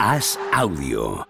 As Audio.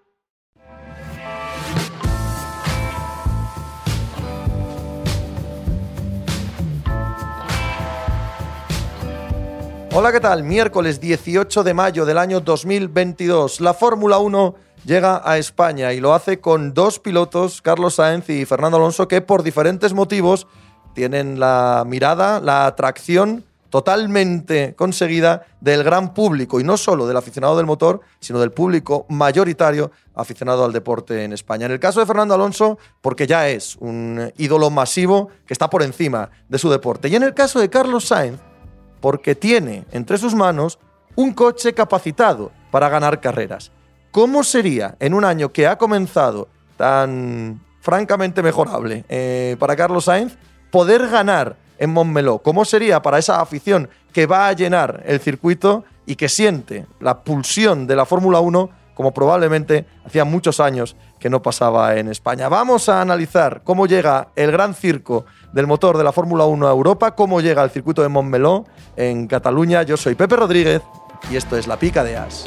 Hola, ¿qué tal? Miércoles 18 de mayo del año 2022. La Fórmula 1 llega a España y lo hace con dos pilotos, Carlos Sainz y Fernando Alonso, que por diferentes motivos tienen la mirada, la atracción totalmente conseguida del gran público, y no solo del aficionado del motor, sino del público mayoritario aficionado al deporte en España. En el caso de Fernando Alonso, porque ya es un ídolo masivo que está por encima de su deporte. Y en el caso de Carlos Sainz, porque tiene entre sus manos un coche capacitado para ganar carreras. ¿Cómo sería en un año que ha comenzado tan francamente mejorable para Carlos Sainz poder ganar en Montmeló? ¿Cómo sería para esa afición que va a llenar el circuito y que siente la pulsión de la Fórmula 1 como probablemente hacía muchos años que no pasaba en España? Vamos a analizar cómo llega el gran circo del motor de la Fórmula 1 a Europa, cómo llega al circuito de Montmeló en Cataluña. Yo soy Pepe Rodríguez y esto es La Pica de As.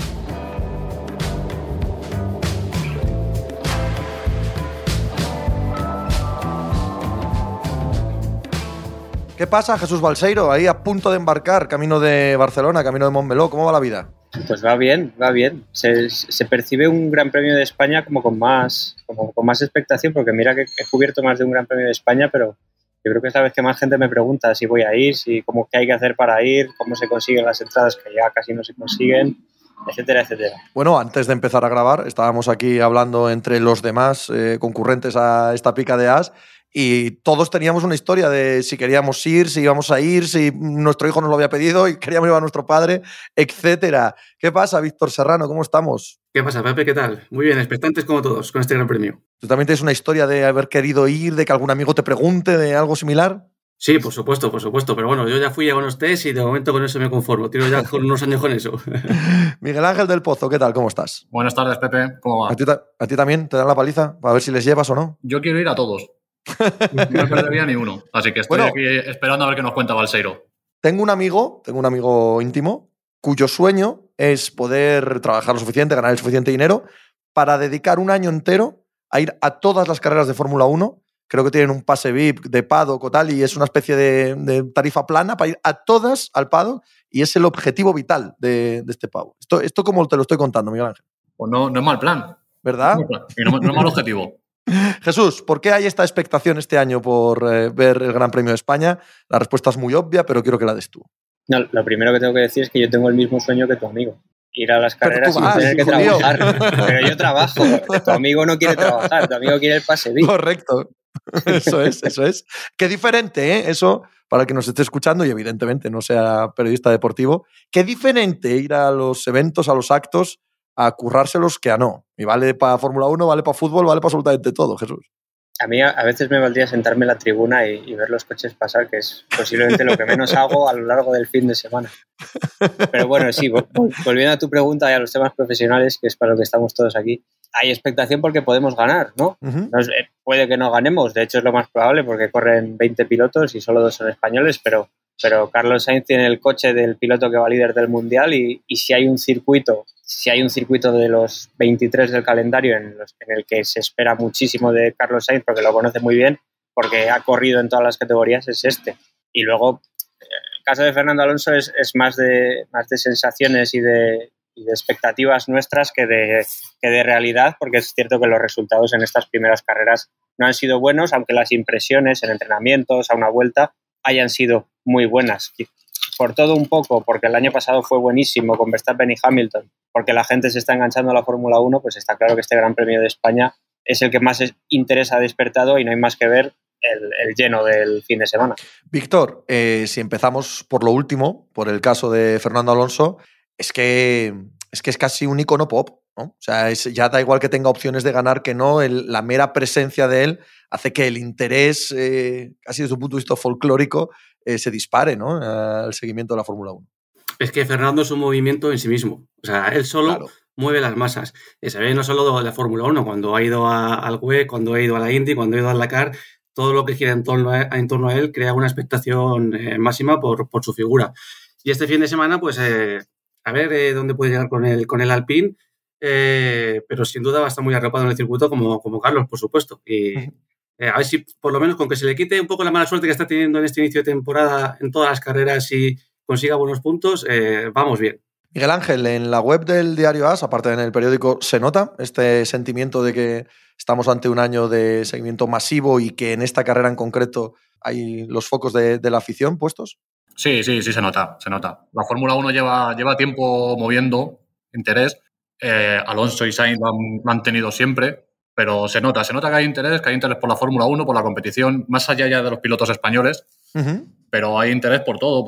¿Qué pasa, Jesús Balseiro? Ahí a punto de embarcar, camino de Barcelona, camino de Montmeló. ¿Cómo va la vida? Pues va bien, va bien. Se percibe un Gran Premio de España como con más expectación, porque mira que he cubierto más de un Gran Premio de España, pero yo creo que es la vez que más gente me pregunta si voy a ir, qué hay que hacer para ir, cómo se consiguen las entradas, que ya casi no se consiguen, etcétera, etcétera. Bueno, antes de empezar a grabar, estábamos aquí hablando entre los demás concurrentes a esta Pica de As, y todos teníamos una historia de si queríamos ir, si íbamos a ir, si nuestro hijo nos lo había pedido y queríamos ir a nuestro padre, etcétera. ¿Qué pasa, Víctor Serrano? ¿Cómo estamos? ¿Qué pasa, Pepe? ¿Qué tal? Muy bien, expectantes como todos con este Gran Premio. ¿Tú también tienes una historia de haber querido ir, de que algún amigo te pregunte de algo similar? Sí, por supuesto, pero bueno, yo ya fui a unos test y de momento con eso me conformo. Tiro ya con unos años con eso. Miguel Ángel del Pozo, ¿qué tal? ¿Cómo estás? Buenas tardes, Pepe. ¿Cómo va? ¿A ti también te dan la paliza? Para ver si les llevas o no. Yo quiero ir a todos. No me perdería ni uno. Así que estoy aquí esperando a ver qué nos cuenta Balseiro. Tengo un amigo íntimo cuyo sueño es poder trabajar lo suficiente, ganar el suficiente dinero para dedicar un año entero a ir a todas las carreras de Fórmula 1. Creo que tienen un pase VIP de paddock o tal, y es una especie de tarifa plana para ir a todas al paddock, y es el objetivo vital de este pavo. Esto como te lo estoy contando, Miguel Ángel. Pues no es mal plan. ¿Verdad? Y no es mal objetivo. Jesús, ¿por qué hay esta expectación este año por ver el Gran Premio de España? La respuesta es muy obvia, pero quiero que la des tú. No, lo primero que tengo que decir es que yo tengo el mismo sueño que tu amigo. Ir a las carreras sin tener que trabajar. Pero yo trabajo. Tu amigo no quiere trabajar, tu amigo quiere el pase VIP. Correcto. Eso es. Qué diferente, ¿eh? Eso, para el que nos esté escuchando y evidentemente no sea periodista deportivo, qué diferente ir a los eventos, a los actos, a currárselos que a no. Y vale para Fórmula 1, vale para fútbol, vale para absolutamente todo, Jesús. A mí a veces me valdría sentarme en la tribuna y ver los coches pasar, que es posiblemente lo que menos hago a lo largo del fin de semana. Pero bueno, sí, volviendo a tu pregunta y a los temas profesionales, que es para lo que estamos todos aquí, hay expectación porque podemos ganar, ¿no? Uh-huh. Puede que no ganemos, de hecho es lo más probable porque corren 20 pilotos y solo 2 son españoles, pero Carlos Sainz tiene el coche del piloto que va líder del Mundial, y si hay un circuito de los 23 del calendario en el que se espera muchísimo de Carlos Sainz, porque lo conoce muy bien, porque ha corrido en todas las categorías, es este. Y luego, el caso de Fernando Alonso es más de sensaciones y de expectativas nuestras que de realidad, porque es cierto que los resultados en estas primeras carreras no han sido buenos, aunque las impresiones en entrenamientos, a una vuelta, hayan sido muy buenas. Por todo un poco, porque el año pasado fue buenísimo con Verstappen y Hamilton, porque la gente se está enganchando a la Fórmula 1, pues está claro que este Gran Premio de España es el que más interés ha despertado, y no hay más que ver el lleno del fin de semana. Víctor, si empezamos por lo último, por el caso de Fernando Alonso, es que es casi un icono pop, ¿no? O sea, ya da igual que tenga opciones de ganar que no, la mera presencia de él hace que el interés, casi desde un punto de vista folclórico, se dispare, ¿no? Al seguimiento de la Fórmula 1. Es que Fernando es un movimiento en sí mismo. O sea, él solo mueve las masas. Se ve no solo de la Fórmula 1, cuando ha ido al WEC, cuando ha ido a la Indy, cuando ha ido al Dakar, todo lo que gira en torno a él crea una expectación máxima por su figura. Y este fin de semana, pues, a ver dónde puede llegar con el Alpine. pero sin duda va a estar muy arropado en el circuito como Carlos, por supuesto. Y a ver si por lo menos con que se le quite un poco la mala suerte que está teniendo en este inicio de temporada en todas las carreras y consiga buenos puntos, vamos bien. Miguel Ángel, en la web del diario AS, aparte en el periódico, ¿se nota este sentimiento de que estamos ante un año de seguimiento masivo y que en esta carrera en concreto hay los focos de la afición puestos? Sí, se nota. La Fórmula 1 lleva tiempo moviendo interés. Alonso y Sainz lo han tenido siempre, pero se nota que hay interés por la Fórmula 1, por la competición, más allá ya de los pilotos españoles, pero hay interés por todo,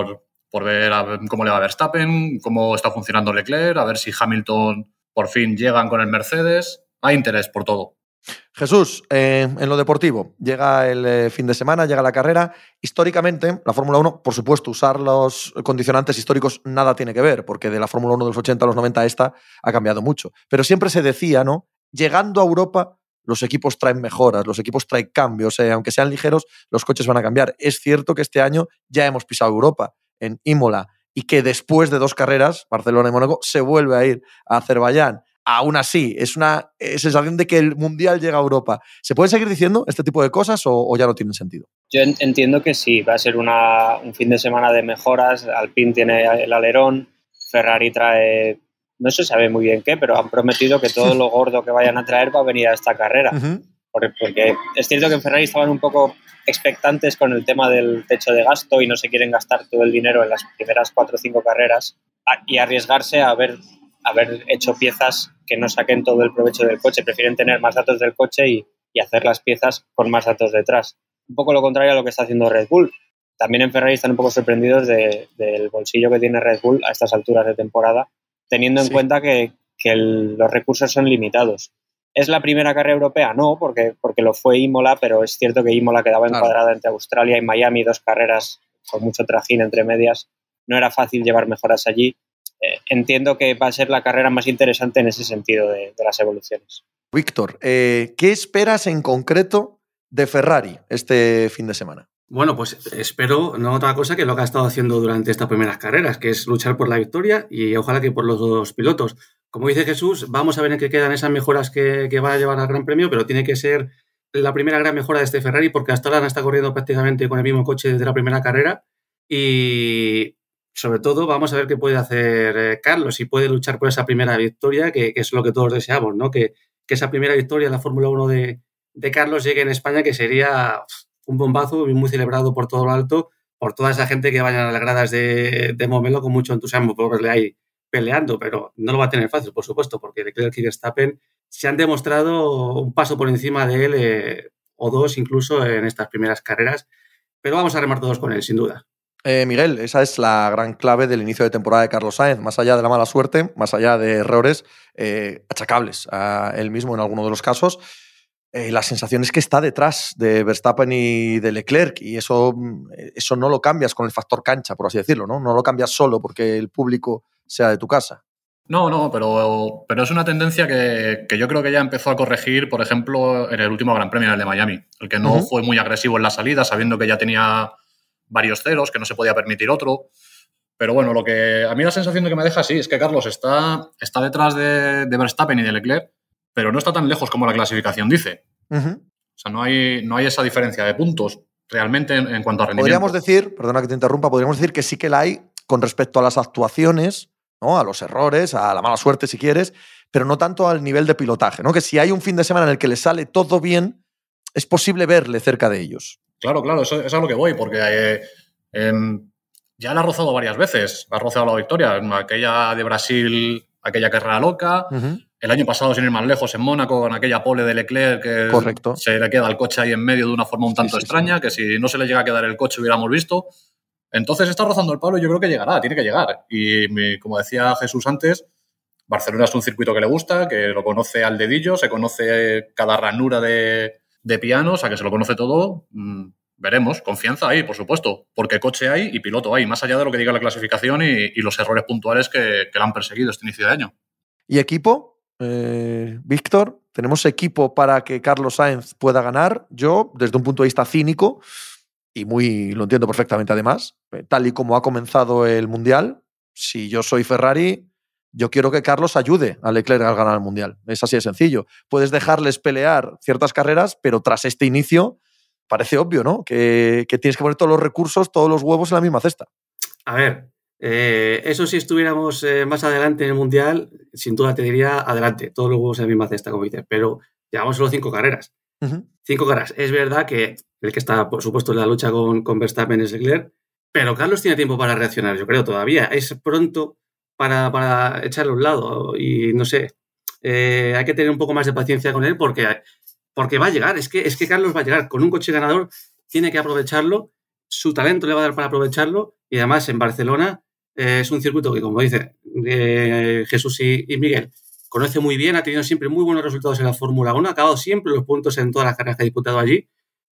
por ver cómo le va a Verstappen, cómo está funcionando Leclerc, a ver si Hamilton por fin llegan con el Mercedes. Hay interés por todo. Jesús, en lo deportivo, llega el fin de semana, llega la carrera. Históricamente, la Fórmula 1, por supuesto, usar los condicionantes históricos nada tiene que ver, porque de la Fórmula 1 de los 80 a los 90 esta ha cambiado mucho. Pero siempre se decía, ¿no? Llegando a Europa, los equipos traen mejoras, los equipos traen cambios, aunque sean ligeros, los coches van a cambiar. Es cierto que este año ya hemos pisado Europa, en Imola, y que después de 2 carreras, Barcelona y Mónaco, se vuelve a ir a Azerbaiyán. Aún así, es una sensación de que el Mundial llega a Europa. ¿Se puede seguir diciendo este tipo de cosas o ya no tienen sentido? Yo entiendo que sí, va a ser un fin de semana de mejoras. Alpine tiene el alerón, Ferrari trae, no se sabe muy bien qué, pero han prometido que todo lo gordo que vayan a traer va a venir a esta carrera. Porque es cierto que en Ferrari estaban un poco expectantes con el tema del techo de gasto y no se quieren gastar todo el dinero en las primeras 4 o 5 carreras y arriesgarse a haber hecho piezas que no saquen todo el provecho del coche. Prefieren tener más datos del coche y hacer las piezas con más datos detrás. Un poco lo contrario a lo que está haciendo Red Bull. También en Ferrari están un poco sorprendidos del bolsillo que tiene Red Bull a estas alturas de temporada, teniendo en cuenta que los recursos son limitados. ¿Es la primera carrera europea? No, porque lo fue Imola, pero es cierto que Imola quedaba encuadrada entre Australia y Miami, 2 carreras con mucho trajín entre medias. No era fácil llevar mejoras allí. Entiendo que va a ser la carrera más interesante en ese sentido de las evoluciones. Víctor, ¿qué esperas en concreto de Ferrari este fin de semana? Bueno, pues espero no otra cosa que lo que ha estado haciendo durante estas primeras carreras, que es luchar por la victoria y ojalá que por los 2 pilotos. Como dice Jesús, vamos a ver en qué quedan esas mejoras que van a llevar al Gran Premio, pero tiene que ser la primera gran mejora de este Ferrari porque hasta ahora está corriendo prácticamente con el mismo coche desde la primera carrera y sobre todo vamos a ver qué puede hacer Carlos, si puede luchar por esa primera victoria, que es lo que todos deseamos, ¿no? Que esa primera victoria en la Fórmula 1 de Carlos llegue en España, que sería un bombazo muy celebrado por todo lo alto, por toda esa gente que vaya a las gradas de Montmeló con mucho entusiasmo por verle ahí peleando, pero no lo va a tener fácil, por supuesto, porque Leclerc y Verstappen se han demostrado un paso por encima de él, o 2 incluso en estas primeras carreras, pero vamos a remar todos con él, sin duda. Miguel, esa es la gran clave del inicio de temporada de Carlos Sainz, más allá de la mala suerte, más allá de errores achacables a él mismo en alguno de los casos. La sensación es que está detrás de Verstappen y de Leclerc y eso no lo cambias con el factor cancha, por así decirlo, ¿no? No lo cambias solo porque el público sea de tu casa. No, pero es una tendencia que yo creo que ya empezó a corregir, por ejemplo, en el último Gran Premio, en el de Miami, el que no fue muy agresivo en la salida, sabiendo que ya tenía varios ceros, que no se podía permitir otro. Pero bueno, lo que a mí la sensación de que me deja sí es que Carlos está detrás de Verstappen y de Leclerc, pero no está tan lejos como la clasificación dice. O sea, no hay esa diferencia de puntos realmente en cuanto a rendimiento. Podríamos decir, perdona que te interrumpa, podríamos decir que sí que la hay con respecto a las actuaciones, ¿no? A los errores, a la mala suerte si quieres, pero no tanto al nivel de pilotaje, ¿no? Que si hay un fin de semana en el que le sale todo bien, es posible verle cerca de ellos. Claro, eso es a lo que voy, porque ya la ha rozado varias veces. Ha rozado la victoria. Aquella de Brasil, aquella carrera loca. El año pasado, sin ir más lejos, en Mónaco, con aquella pole de Leclerc que Correcto. Se le queda el coche ahí en medio de una forma un tanto extraña, que si no se le llega a quedar el coche hubiéramos visto. Entonces está rozando el palo y yo creo que llegará, tiene que llegar. Y como decía Jesús antes, Barcelona es un circuito que le gusta, que lo conoce al dedillo, se conoce cada ranura de piano, o sea, que se lo conoce todo. Veremos, confianza ahí, por supuesto, porque coche hay y piloto hay, más allá de lo que diga la clasificación y los errores puntuales que le han perseguido este inicio de año. ¿Y equipo? Víctor, ¿tenemos equipo para que Carlos Sainz pueda ganar? Yo, desde un punto de vista cínico, y lo entiendo perfectamente además, tal y como ha comenzado el Mundial, si yo soy Ferrari, yo quiero que Carlos ayude a Leclerc a ganar el Mundial. Es así de sencillo. Puedes dejarles pelear ciertas carreras, pero tras este inicio parece obvio, ¿no? Que tienes que poner todos los recursos, todos los huevos en la misma cesta. A ver, eso si estuviéramos más adelante en el Mundial, sin duda te diría adelante, todos los huevos en la misma cesta, como dices, pero llevamos solo 5 carreras. 5 carreras. Es verdad que el que está, por supuesto, en la lucha con Verstappen es Leclerc, pero Carlos tiene tiempo para reaccionar, yo creo, todavía. Es pronto para echarle a un lado y, no sé, hay que tener un poco más de paciencia con él porque va a llegar. Es que Carlos va a llegar con un coche ganador, tiene que aprovecharlo, su talento le va a dar para aprovecharlo y además en Barcelona es un circuito que, como dice Jesús y Miguel, conoce muy bien, ha tenido siempre muy buenos resultados en la Fórmula 1, ha acabado siempre los puntos en todas las carreras que ha disputado allí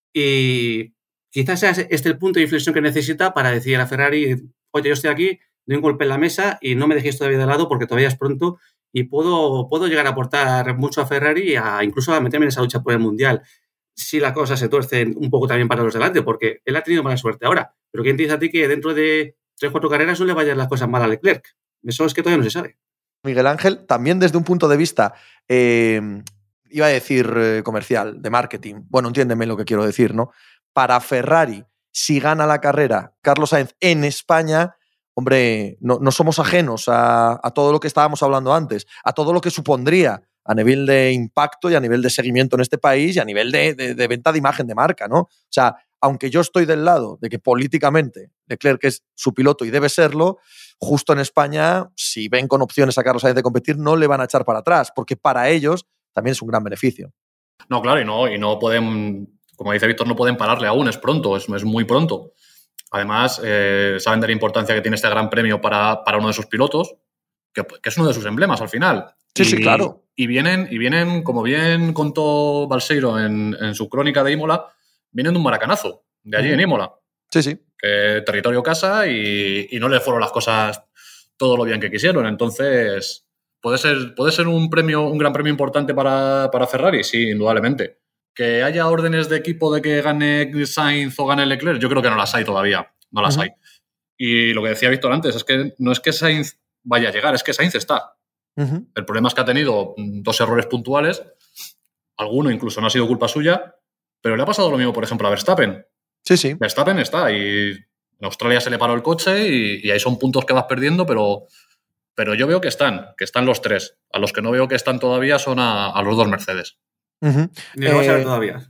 y quizás sea este el punto de inflexión que necesita para decir a la Ferrari, oye, yo estoy aquí, doy un golpe en la mesa y no me dejéis todavía de lado porque todavía es pronto y puedo llegar a aportar mucho a Ferrari y incluso a meterme en esa lucha por el Mundial. Si las cosas se tuercen un poco también para los delante, porque él ha tenido mala suerte ahora. Pero ¿quién te dice a ti que dentro de 3-4 carreras no le vayan las cosas mal a Leclerc? Eso es que todavía no se sabe. Miguel Ángel, también desde un punto de vista, iba a decir comercial, de marketing. Bueno, entiéndeme lo que quiero decir, ¿no? Para Ferrari, si gana la carrera Carlos Sainz en España, hombre, no somos ajenos a todo lo que estábamos hablando antes, a todo lo que supondría a nivel de impacto y a nivel de seguimiento en este país y a nivel de venta de imagen de marca, ¿no? O sea, aunque yo estoy del lado de que políticamente Leclerc es su piloto y debe serlo, justo en España, si ven con opciones a Carlos Sainz de competir, no le van a echar para atrás, porque para ellos también es un gran beneficio. No, claro, y no pueden, como dice Víctor, no pueden pararle aún, es pronto, es muy pronto. Además, saben de la importancia que tiene este gran premio para uno de sus pilotos, que es uno de sus emblemas al final. Sí, claro. Y vienen, como bien contó Balseiro en su crónica de Imola, vienen de un maracanazo, de allí en Imola. Sí. Que territorio casa y no le fueron las cosas todo lo bien que quisieron. Entonces, ¿puede ser un gran premio importante para Ferrari? Sí, indudablemente. ¿Que haya órdenes de equipo de que gane Sainz o gane Leclerc? Yo creo que no las hay todavía. No las hay. Y lo que decía Víctor antes es que no es que Sainz vaya a llegar, es que Sainz está. El problema es que ha tenido 2 errores puntuales, alguno incluso no ha sido culpa suya, pero le ha pasado lo mismo, por ejemplo, a Verstappen. Sí. Verstappen está y en Australia se le paró el coche y ahí son puntos que vas perdiendo, pero yo veo que están los 3. A los que no veo que están todavía son a los 2 Mercedes. Ni lo vas a ver todavía.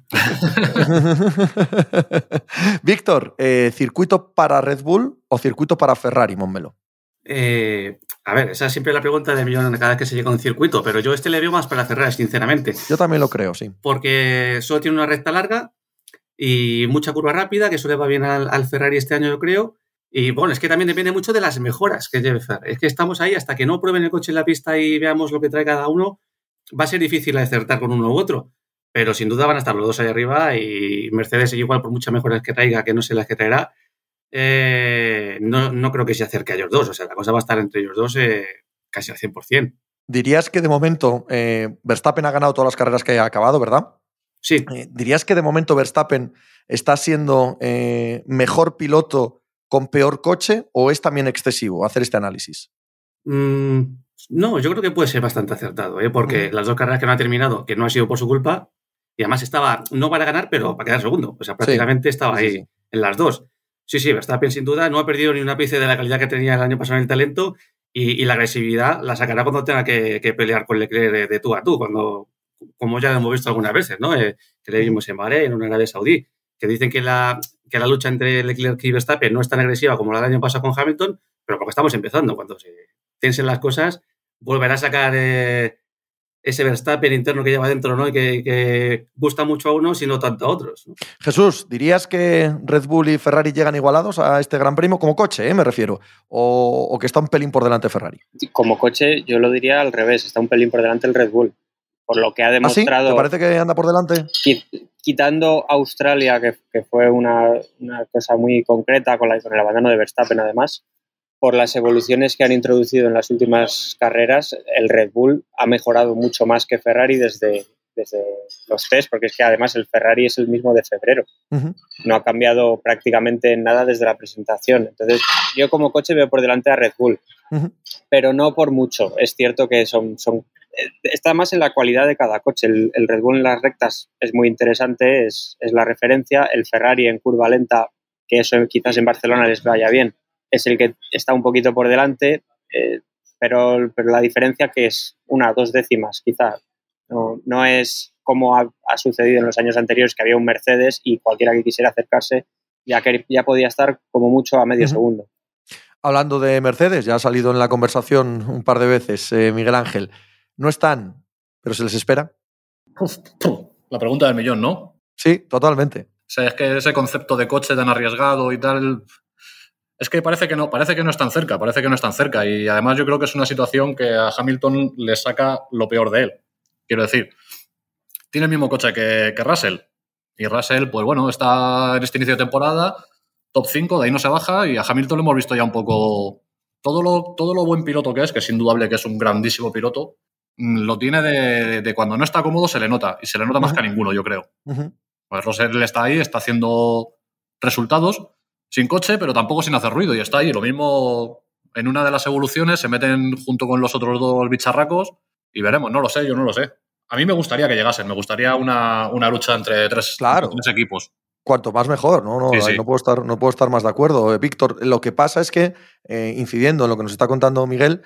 Víctor, ¿circuito para Red Bull o circuito para Ferrari, Montmeló? A ver, esa es siempre la pregunta de millón cada vez que se llega a un circuito, pero yo le veo más para Ferrari, sinceramente. Yo también lo creo, sí. Porque solo tiene una recta larga y mucha curva rápida, que eso le va bien al Ferrari este año, yo creo. Y bueno, es que también depende mucho de las mejoras que lleve Ferrari. Es que estamos ahí hasta que no prueben el coche en la pista y veamos lo que trae cada uno, va a ser difícil acertar con uno u otro. Pero sin duda van a estar los dos ahí arriba y Mercedes igual por muchas mejoras que traiga, que no sé las que traerá, no creo que se acerque a ellos dos. O sea, la cosa va a estar entre ellos dos casi al 100%. ¿Dirías que de momento Verstappen ha ganado todas las carreras que ha acabado, verdad? Sí. ¿Dirías que de momento Verstappen está siendo mejor piloto con peor coche o es también excesivo hacer este análisis? No, yo creo que puede ser bastante acertado, porque las 2 carreras que no ha terminado, que no ha sido por su culpa, y además estaba no para ganar, pero para quedar segundo. O sea, prácticamente estaba ahí en las 2. Sí, Verstappen sin duda no ha perdido ni un ápice de la calidad que tenía el año pasado en el talento y la agresividad la sacará cuando tenga que pelear con Leclerc de tú a tú, como ya hemos visto algunas veces, ¿no? Que le vimos en Bahrein, en Arabia Saudí, que dicen que la lucha entre Leclerc y Verstappen no es tan agresiva como la del año pasado con Hamilton, pero porque estamos empezando. Cuando se tensen las cosas, volverá a sacar ese Verstappen interno que lleva dentro, ¿no? Y que gusta mucho a unos y no tanto a otros, ¿no? Jesús, ¿dirías que Red Bull y Ferrari llegan igualados a este Gran Premio como coche, me refiero? ¿O que está un pelín por delante Ferrari? Como coche yo lo diría al revés, está un pelín por delante el Red Bull. Por lo que ha demostrado... ¿Sí? ¿Te parece que anda por delante? Quitando Australia, que fue una cosa muy concreta con el abandono de Verstappen además, por las evoluciones que han introducido en las últimas carreras, el Red Bull ha mejorado mucho más que Ferrari desde los test, porque es que además el Ferrari es el mismo de febrero. Uh-huh. No ha cambiado prácticamente nada desde la presentación. Entonces, yo como coche veo por delante a Red Bull, uh-huh, pero no por mucho. Es cierto que está más en la cualidad de cada coche. El Red Bull en las rectas es muy interesante, es la referencia. El Ferrari en curva lenta, que eso quizás en Barcelona les vaya bien, es el que está un poquito por delante, pero la diferencia que es 1 o 2 décimas, quizá. No es como ha sucedido en los años anteriores, que había un Mercedes y cualquiera que quisiera acercarse ya podía estar como mucho a medio uh-huh. segundo. Hablando de Mercedes, ya ha salido en la conversación un par de veces, Miguel Ángel. No están, pero se les espera. La pregunta del millón, ¿no? Sí, totalmente. O sea, es que ese concepto de coche tan arriesgado y tal, es que parece que no están cerca. Y además yo creo que es una situación que a Hamilton le saca lo peor de él. Quiero decir, tiene el mismo coche que Russell. Y Russell, pues bueno, está en este inicio de temporada, top 5, de ahí no se baja, y a Hamilton lo hemos visto ya un poco. Todo lo buen piloto que es indudable que es un grandísimo piloto, lo tiene de cuando no está cómodo se le nota, y se le nota más que a ninguno, yo creo. Uh-huh. Pues Russell está ahí, está haciendo resultados sin coche, pero tampoco sin hacer ruido, y está ahí. Lo mismo en una de las evoluciones se meten junto con los otros 2 bicharracos y veremos, no lo sé, yo no lo sé. A mí me gustaría que llegasen, me gustaría una lucha entre tres equipos. Cuanto más mejor, ¿no? Sí. No puedo estar más de acuerdo. Víctor, lo que pasa es que, incidiendo en lo que nos está contando Miguel,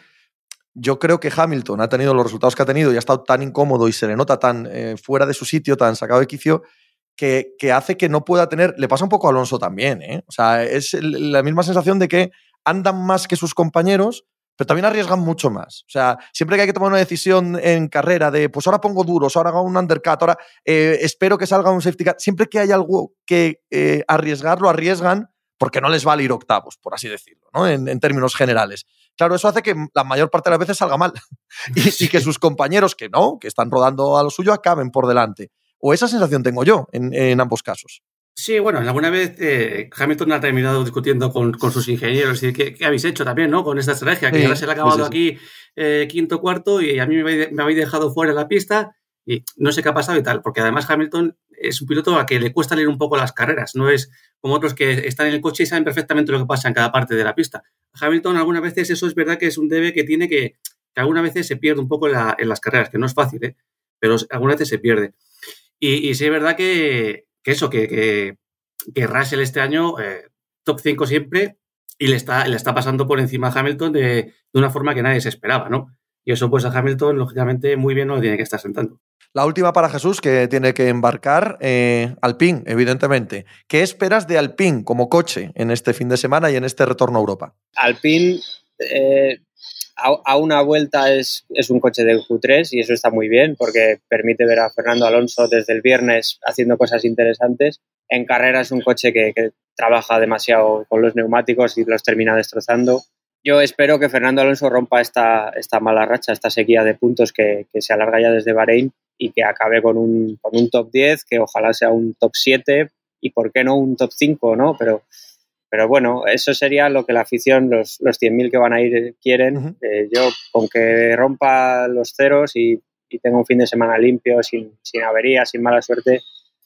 yo creo que Hamilton ha tenido los resultados que ha tenido y ha estado tan incómodo y se le nota tan fuera de su sitio, tan sacado de quicio, que hace que no pueda tener... Le pasa un poco a Alonso también, ¿eh? O sea, es la misma sensación de que andan más que sus compañeros, pero también arriesgan mucho más. O sea, siempre que hay que tomar una decisión en carrera de, pues ahora pongo duros, ahora hago un undercut, ahora espero que salga un safety car, siempre que hay algo que arriesgar, lo arriesgan porque no les vale ir octavos, por así decirlo, ¿no? En términos generales. Claro, eso hace que la mayor parte de las veces salga mal y que sus compañeros que están rodando a lo suyo, acaben por delante. O esa sensación tengo yo en ambos casos. Sí, bueno, alguna vez Hamilton ha terminado discutiendo con sus ingenieros y ¿qué habéis hecho también, ¿no? Con esta estrategia, que ahora se le ha acabado aquí quinto, cuarto y a mí me habéis dejado fuera de la pista y no sé qué ha pasado y tal, porque además Hamilton es un piloto a que le cuesta leer un poco las carreras, no es como otros que están en el coche y saben perfectamente lo que pasa en cada parte de la pista. Hamilton algunas veces eso es verdad que es un debe que tiene que algunas veces se pierde un poco en las carreras, que no es fácil, pero algunas veces se pierde. Y sí es verdad que Russell este año top 5 siempre y le está pasando por encima a Hamilton de una forma que nadie se esperaba, ¿no? Y eso pues a Hamilton, lógicamente, muy bien no lo tiene que estar sentando. La última para Jesús, que tiene que embarcar, Alpine, evidentemente. ¿Qué esperas de Alpine como coche en este fin de semana y en este retorno a Europa? Alpine a una vuelta es un coche del Q3 y eso está muy bien porque permite ver a Fernando Alonso desde el viernes haciendo cosas interesantes. En carrera es un coche que trabaja demasiado con los neumáticos y los termina destrozando. Yo espero que Fernando Alonso rompa esta mala racha, esta sequía de puntos que se alarga ya desde Bahrein y que acabe con un top 10, que ojalá sea un top 7 y por qué no un top 5, ¿no? Pero bueno, eso sería lo que la afición, los 100.000 que van a ir quieren. Uh-huh. Yo con que rompa los ceros y tenga un fin de semana limpio, sin averías, sin mala suerte,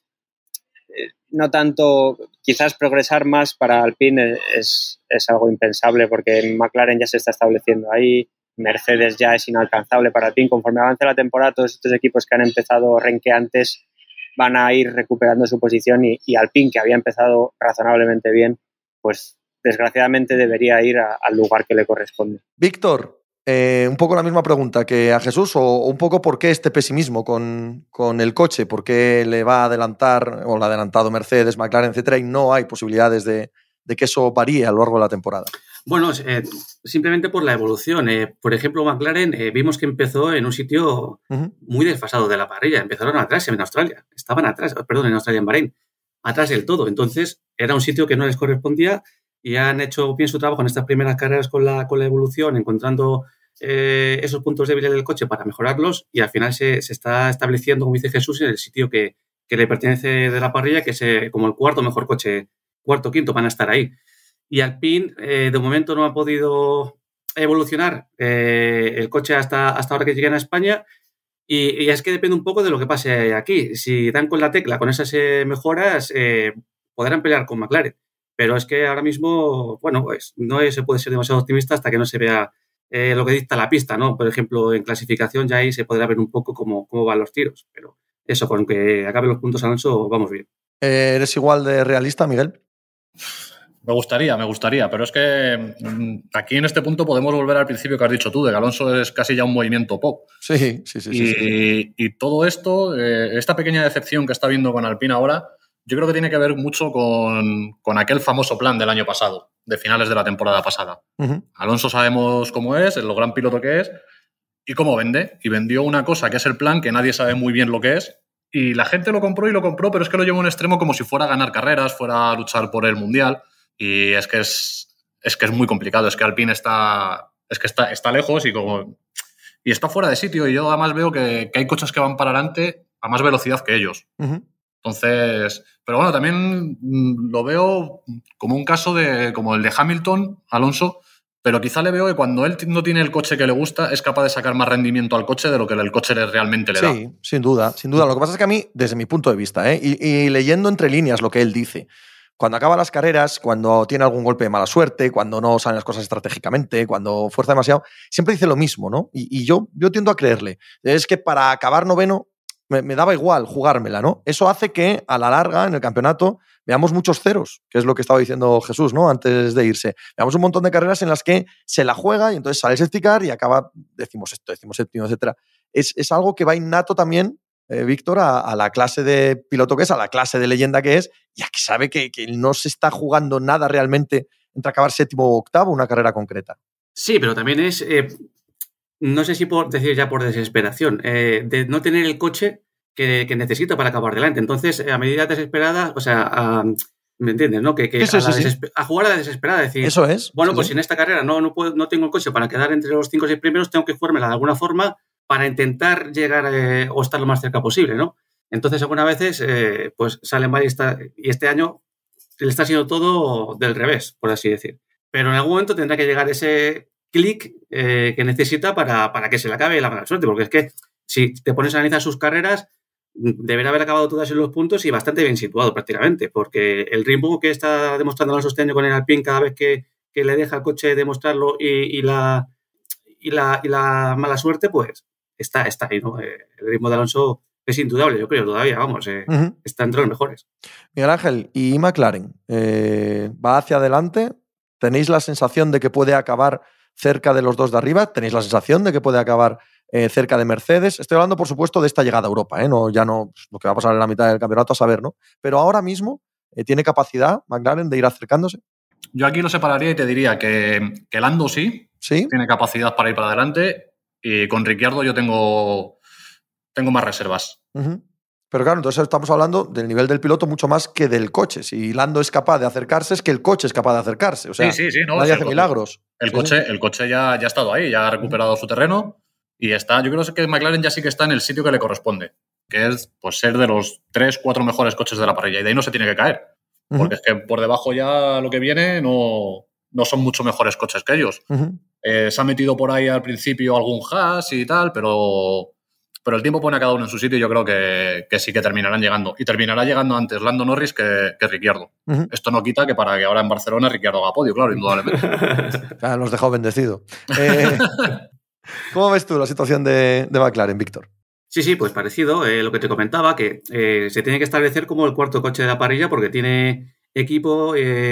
no tanto, quizás progresar más para Alpine es algo impensable porque McLaren ya se está estableciendo ahí, Mercedes ya es inalcanzable para Alpine. Conforme avance la temporada, todos estos equipos que han empezado renqueantes van a ir recuperando su posición y Alpine, que había empezado razonablemente bien, pues desgraciadamente debería ir al lugar que le corresponde. Víctor, un poco la misma pregunta que a Jesús, o un poco por qué este pesimismo con el coche, por qué le va a adelantar, o le ha adelantado Mercedes, McLaren, etcétera, y no hay posibilidades de que eso varíe a lo largo de la temporada. Bueno, simplemente por la evolución. Por ejemplo, McLaren vimos que empezó en un sitio muy desfasado de la parrilla. Empezaron atrás en Australia. Estaban atrás, en Australia, en Bahrein. Atrás del todo. Entonces, era un sitio que no les correspondía y han hecho bien su trabajo en estas primeras carreras con la evolución, encontrando esos puntos débiles del coche para mejorarlos y al final se está estableciendo, como dice Jesús, en el sitio que le pertenece de la parrilla, que es como el cuarto mejor coche, cuarto, quinto, van a estar ahí. Y Alpine, de momento, no ha podido evolucionar el coche hasta ahora que lleguen a España Y es que depende un poco de lo que pase aquí. Si dan con la tecla, con esas mejoras, podrán pelear con McLaren. Pero es que ahora mismo, bueno, pues no se puede ser demasiado optimista hasta que no se vea lo que dicta la pista, ¿no? Por ejemplo, en clasificación ya ahí se podrá ver un poco cómo van los tiros. Pero eso, con que acaben los puntos Alonso, vamos bien. ¿Eres igual de realista, Miguel? Me gustaría, pero es que aquí en este punto podemos volver al principio que has dicho tú, de que Alonso es casi ya un movimiento pop. Sí. Y todo esto, esta pequeña decepción que está viendo con Alpine ahora, yo creo que tiene que ver mucho con aquel famoso plan del año pasado, de finales de la temporada pasada. Uh-huh. Alonso sabemos cómo es, lo gran piloto que es y cómo vende. Y vendió una cosa que es el plan, que nadie sabe muy bien lo que es. Y la gente lo compró, pero es que lo llevó a un extremo como si fuera a ganar carreras, fuera a luchar por el Mundial. Y es que es muy complicado. Es que Alpine está lejos y está fuera de sitio. Y yo además veo que hay coches que van para adelante a más velocidad que ellos. Uh-huh. Entonces, pero bueno, también lo veo como un caso como el de Hamilton, Alonso, pero quizá le veo que cuando él no tiene el coche que le gusta, es capaz de sacar más rendimiento al coche de lo que el coche realmente le da. Sí, sin duda. Lo que pasa es que a mí, desde mi punto de vista, y leyendo entre líneas lo que él dice, cuando acaba las carreras, cuando tiene algún golpe de mala suerte, cuando no salen las cosas estratégicamente, cuando fuerza demasiado, siempre dice lo mismo, ¿no? Y yo tiendo a creerle. Es que para acabar noveno me daba igual jugármela, ¿no? Eso hace que a la larga, en el campeonato, veamos muchos ceros, que es lo que estaba diciendo Jesús, ¿no? Antes de irse. Veamos un montón de carreras en las que se la juega y entonces sale el safety car y acaba decimoséptimo, etcétera. Es algo que va innato también, Víctor, a la clase de piloto que es, a la clase de leyenda que es, y aquí sabe que no se está jugando nada realmente entre acabar séptimo o octavo una carrera concreta. Sí, pero también es, no sé si por decir ya por desesperación, de no tener el coche que necesita para acabar delante. Entonces, a medida desesperada, o sea, ¿me entiendes, no? A jugar a la desesperada, decir, eso es. Bueno, pues si en esta carrera no tengo el coche para quedar entre los 5 o 6 primeros, tengo que jugármela de alguna forma para intentar llegar o estar lo más cerca posible, ¿no? Entonces, algunas veces, pues salen mal y este año le está haciendo todo del revés, por así decir. Pero en algún momento tendrá que llegar ese clic que necesita para que se le acabe la mala suerte, porque es que si te pones a analizar sus carreras, deberá haber acabado todas en los puntos y bastante bien situado prácticamente, porque el ritmo que está demostrando Alonso este año con el Alpine cada vez que le deja el coche demostrarlo y la mala suerte, pues está ahí, ¿no? El ritmo de Alonso es indudable, yo creo, todavía, vamos, está entre los mejores. Miguel Ángel, ¿y McLaren? ¿Va hacia adelante? ¿Tenéis la sensación de que puede acabar cerca de los dos de arriba? ¿Tenéis la sensación de que puede acabar cerca de Mercedes? Estoy hablando, por supuesto, de esta llegada a Europa, ya no lo que va a pasar en la mitad del campeonato, a saber, ¿no? Pero ahora mismo, ¿tiene capacidad McLaren de ir acercándose? Yo aquí lo separaría y te diría que Lando sí tiene capacidad para ir para adelante, y con Ricciardo yo tengo más reservas. Uh-huh. Pero claro, entonces estamos hablando del nivel del piloto mucho más que del coche. Si Lando es capaz de acercarse, es que el coche es capaz de acercarse. O sea, nadie hace milagros. El coche ya ha estado ahí, ya ha recuperado su terreno y está. Yo creo que McLaren ya sí que está en el sitio que le corresponde, que es pues ser de los 3-4 mejores coches de la parrilla, y de ahí no se tiene que caer. Porque es que por debajo ya lo que viene no son mucho mejores coches que ellos. Uh-huh. Se ha metido por ahí al principio algún Haas y tal, pero el tiempo pone a cada uno en su sitio y yo creo que sí que terminarán llegando. Y terminará llegando antes Lando Norris que Ricciardo. Uh-huh. Esto no quita que para que ahora en Barcelona Ricciardo haga podio, claro, indudablemente. Los dejó bendecido. ¿Cómo ves tú la situación de McLaren, Víctor? Sí, pues parecido. Lo que te comentaba, que se tiene que establecer como el cuarto coche de la parrilla porque tiene equipo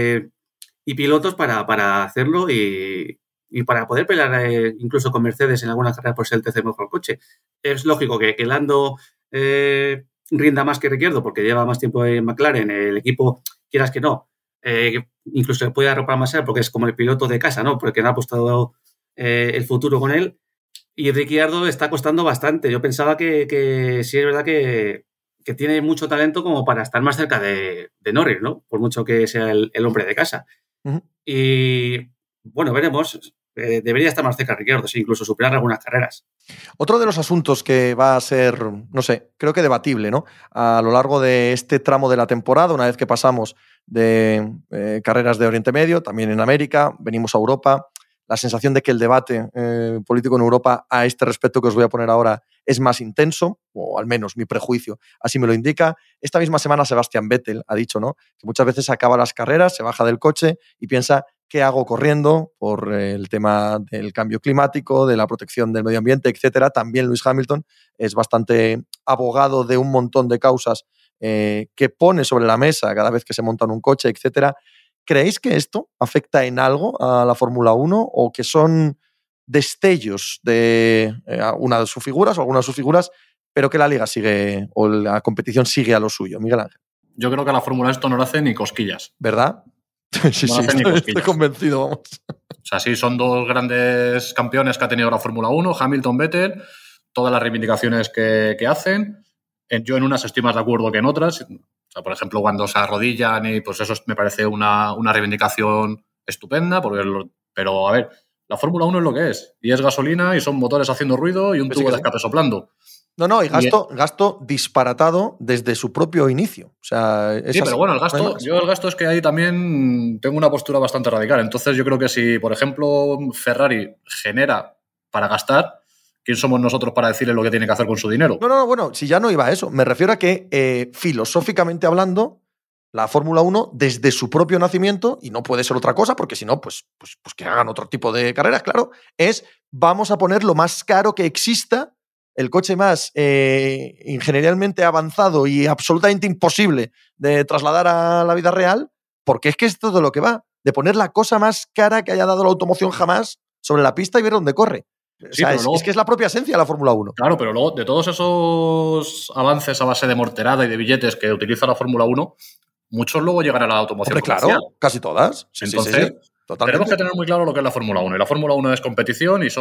y pilotos para hacerlo y para poder pelear incluso con Mercedes en algunas carreras por ser el tercer mejor coche. Es lógico que Lando rinda más que Ricciardo porque lleva más tiempo en McLaren. El equipo, quieras que no, incluso le puede arropar más a él porque es como el piloto de casa, ¿no? Porque no ha apostado el futuro con él. Y Ricciardo está costando bastante. Yo pensaba que sí es verdad que tiene mucho talento como para estar más cerca de Norris, ¿no? Por mucho que sea el hombre de casa. Uh-huh. Y bueno, veremos. Debería estar más cerca Ricciardo, sí, incluso superar algunas carreras. Otro de los asuntos que va a ser, no sé, creo que debatible, ¿no? A lo largo de este tramo de la temporada, una vez que pasamos de carreras de Oriente Medio, también en América, venimos a Europa, la sensación de que el debate político en Europa a este respecto que os voy a poner ahora es más intenso, o al menos mi prejuicio así me lo indica. Esta misma semana Sebastian Vettel ha dicho, ¿no?, que muchas veces acaba las carreras, se baja del coche y piensa, ¿qué hago corriendo? Por el tema del cambio climático, de la protección del medio ambiente, etcétera. También Lewis Hamilton es bastante abogado de un montón de causas que pone sobre la mesa cada vez que se monta en un coche, etcétera. ¿Creéis que esto afecta en algo a la Fórmula 1 o que son destellos de una de sus figuras o algunas de sus figuras, pero que la liga sigue o la competición sigue a lo suyo? Miguel Ángel. Yo creo que a la Fórmula esto no le hace ni cosquillas. ¿Verdad? Sí, No estoy convencido, vamos. O sea, sí, son dos grandes campeones que ha tenido la Fórmula 1, Hamilton, Vettel, todas las reivindicaciones que hacen. Yo en unas estoy más de acuerdo que en otras. O sea, por ejemplo, cuando se arrodillan, y pues eso me parece una reivindicación estupenda, pero a ver, la Fórmula 1 es lo que es, y es gasolina, y son motores haciendo ruido y un tubo de escape soplando. No, y gasto disparatado desde su propio inicio. O sea, sí, pero bueno, el gasto es que ahí también tengo una postura bastante radical. Entonces yo creo que si, por ejemplo, Ferrari genera para gastar, ¿quién somos nosotros para decirle lo que tiene que hacer con su dinero? No, bueno, si ya no iba a eso. Me refiero a que, filosóficamente hablando, la Fórmula 1, desde su propio nacimiento, y no puede ser otra cosa, porque si no, pues que hagan otro tipo de carreras, claro, es vamos a poner lo más caro que exista, el coche más ingenierialmente avanzado y absolutamente imposible de trasladar a la vida real, porque es que es todo lo que va, de poner la cosa más cara que haya dado la automoción jamás sobre la pista y ver dónde corre. Sí, o sea, luego, es que es la propia esencia de la Fórmula 1. Claro, pero luego, de todos esos avances a base de morterada y de billetes que utiliza la Fórmula 1, muchos luego llegan a la automoción comercial. Claro, casi todas. Entonces, tenemos que tener muy claro lo que es la Fórmula 1. Y la Fórmula 1 es competición y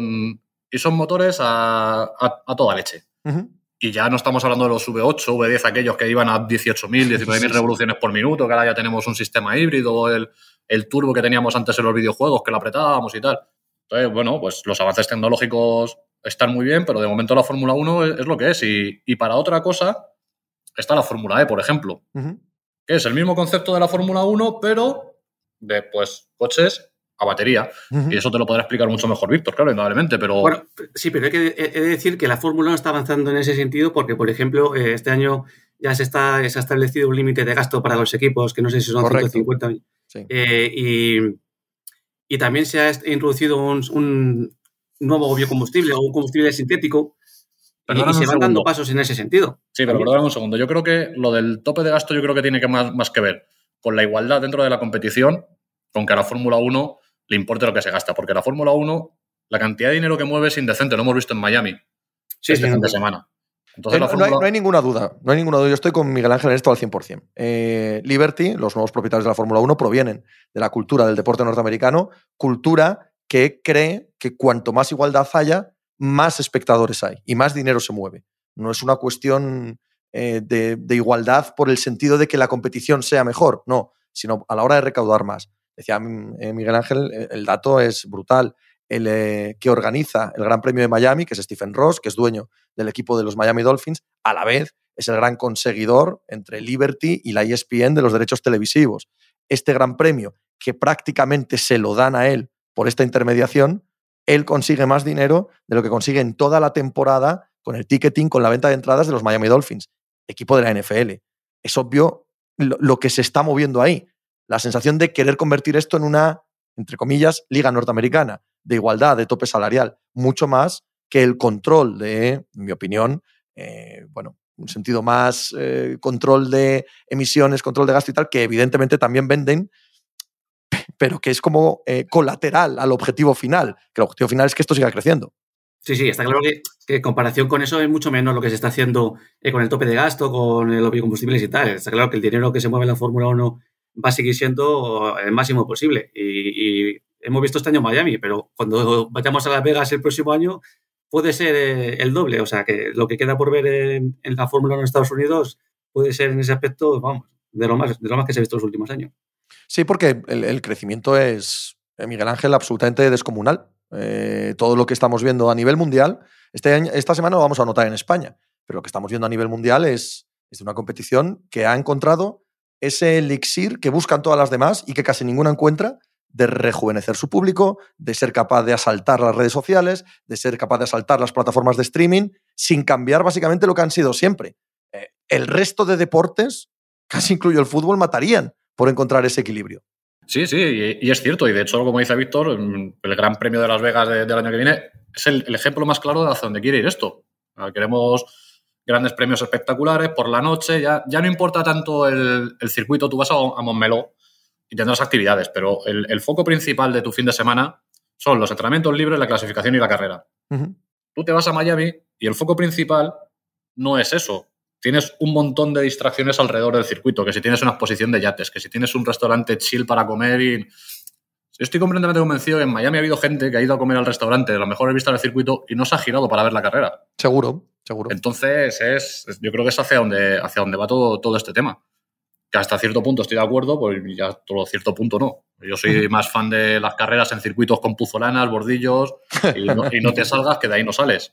son motores a toda leche. Uh-huh. Y ya no estamos hablando de los V8, V10, aquellos que iban a 18.000, 19.000 revoluciones por minuto, que ahora ya tenemos un sistema híbrido, el turbo que teníamos antes en los videojuegos, que lo apretábamos y tal. Entonces, bueno, pues los avances tecnológicos están muy bien, pero de momento la Fórmula 1 es lo que es. Y para otra cosa está la Fórmula E, por ejemplo, uh-huh, que es el mismo concepto de la Fórmula 1, pero de, pues, coches a batería. Uh-huh. Y eso te lo podrá explicar mucho mejor Víctor, claro, indudablemente, pero... Bueno, sí, pero he de decir que la Fórmula 1 está avanzando en ese sentido porque, por ejemplo, este año ya se ha establecido un límite de gasto para los equipos, que no sé si son 150. Sí. Y también se ha introducido un nuevo biocombustible o un combustible sintético y se van dando pasos en ese sentido. Sí, pero perdóname un segundo. Yo creo que lo del tope de gasto yo creo que tiene más que ver con la igualdad dentro de la competición, con que a la Fórmula 1 le importe lo que se gasta. Porque la Fórmula 1, la cantidad de dinero que mueve es indecente. Lo hemos visto en Miami este fin de semana. Entonces, no hay ninguna duda. No hay ninguna duda. Yo estoy con Miguel Ángel en esto al 100%. Liberty, los nuevos propietarios de la Fórmula 1, provienen de la cultura del deporte norteamericano, cultura que cree que cuanto más igualdad haya, más espectadores hay y más dinero se mueve. No es una cuestión de igualdad por el sentido de que la competición sea mejor, no, sino a la hora de recaudar más. Decía Miguel Ángel, el dato es brutal. El que organiza el Gran Premio de Miami, que es Stephen Ross, que es dueño del equipo de los Miami Dolphins, a la vez es el gran conseguidor entre Liberty y la ESPN de los derechos televisivos. Este Gran Premio, que prácticamente se lo dan a él por esta intermediación, él consigue más dinero de lo que consigue en toda la temporada con el ticketing, con la venta de entradas de los Miami Dolphins, equipo de la NFL. Es obvio lo que se está moviendo ahí. La sensación de querer convertir esto en una, entre comillas, liga norteamericana, de igualdad, de tope salarial, mucho más que el control de, en mi opinión, un sentido más control de emisiones, control de gasto y tal, que evidentemente también venden, pero que es como colateral al objetivo final, que el objetivo final es que esto siga creciendo. Sí, está claro que en comparación con eso es mucho menos lo que se está haciendo con el tope de gasto, con los biocombustibles y tal. Está claro que el dinero que se mueve en la Fórmula 1 va a seguir siendo el máximo posible. Y hemos visto este año Miami, pero cuando vayamos a Las Vegas el próximo año puede ser el doble. O sea, que lo que queda por ver en la Fórmula 1 en Estados Unidos puede ser en ese aspecto, vamos, de lo más que se ha visto en los últimos años. Sí, porque el crecimiento es, Miguel Ángel, absolutamente descomunal. Todo lo que estamos viendo a nivel mundial, esta semana lo vamos a notar en España, pero lo que estamos viendo a nivel mundial es una competición que ha encontrado ese elixir que buscan todas las demás y que casi ninguna encuentra, de rejuvenecer su público, de ser capaz de asaltar las redes sociales, de ser capaz de asaltar las plataformas de streaming, sin cambiar básicamente lo que han sido siempre. El resto de deportes, casi incluyo el fútbol, matarían por encontrar ese equilibrio. Sí, y es cierto. Y de hecho, como dice Víctor, el Gran Premio de Las Vegas del año que viene es el ejemplo más claro de hacia dónde quiere ir esto. Queremos grandes premios espectaculares por la noche. Ya no importa tanto el circuito. Tú vas a Montmeló y tendrás actividades, pero el foco principal de tu fin de semana son los entrenamientos libres, la clasificación y la carrera. Uh-huh. Tú te vas a Miami y el foco principal no es eso. Tienes un montón de distracciones alrededor del circuito, que si tienes una exposición de yates, que si tienes un restaurante chill para comer y... Yo estoy completamente convencido que en Miami ha habido gente que ha ido a comer al restaurante de las mejores vistas del circuito y no se ha girado para ver la carrera. Seguro. Entonces, yo creo que es hacia donde va todo este tema. Que hasta cierto punto estoy de acuerdo, pues ya todo cierto punto no. Yo soy más fan de las carreras en circuitos con puzolanas, bordillos, y no te salgas, que de ahí no sales.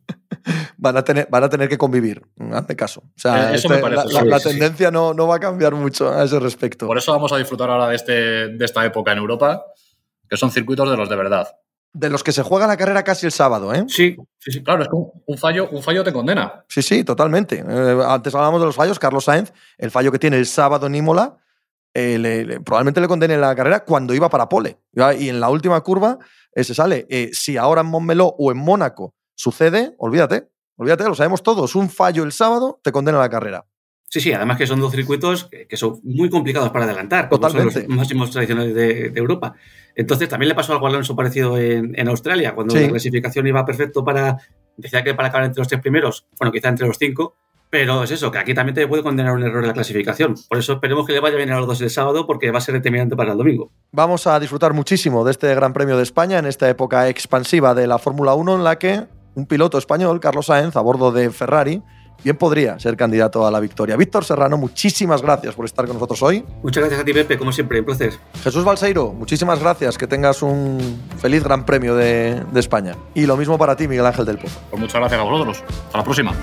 Van a tener que convivir, hazme caso. O sea, eso me parece, la tendencia no va a cambiar mucho a ese respecto. Por eso vamos a disfrutar ahora de esta época en Europa, que son circuitos de los de verdad. De los que se juega la carrera casi el sábado, ¿eh? Sí. Claro, es que un fallo te condena. Sí, totalmente. Antes hablábamos de los fallos. Carlos Sainz, el fallo que tiene el sábado en Imola, probablemente le condene la carrera cuando iba para pole. Y en la última curva se sale. Si ahora en Montmeló o en Mónaco sucede, olvídate, lo sabemos todos. Un fallo el sábado te condena la carrera. Sí, además que son dos circuitos que son muy complicados para adelantar. Totalmente. Son los máximos tradicionales de Europa. Entonces también le pasó algo a Alonso parecido en Australia, cuando la clasificación iba perfecto decía que para acabar entre los 3 primeros, bueno, quizá entre los 5, pero es eso, que aquí también te puede condenar un error en la clasificación. Por eso esperemos que le vaya bien a los dos el sábado, porque va a ser determinante para el domingo. Vamos a disfrutar muchísimo de este Gran Premio de España en esta época expansiva de la Fórmula 1 en la que un piloto español, Carlos Sainz, a bordo de Ferrari, bien podría ser candidato a la victoria. Víctor Serrano, muchísimas gracias por estar con nosotros hoy. Muchas gracias a ti, Pepe, como siempre, un placer. Jesús Balseiro, muchísimas gracias, que tengas un feliz Gran Premio de España. Y lo mismo para ti, Miguel Ángel del Pozo. Pues muchas gracias a vosotros. Hasta la próxima.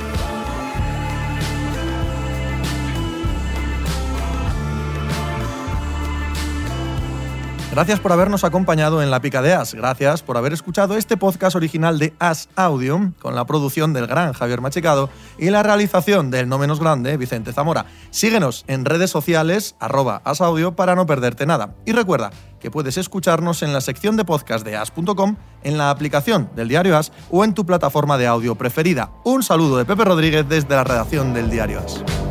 Gracias por habernos acompañado en La Pica de As. Gracias por haber escuchado este podcast original de As Audio, con la producción del gran Javier Machicado y la realización del no menos grande Vicente Zamora. Síguenos en redes sociales @asaudio para no perderte nada. Y recuerda que puedes escucharnos en la sección de podcast de as.com, en la aplicación del Diario As o en tu plataforma de audio preferida. Un saludo de Pepe Rodríguez desde la redacción del Diario As.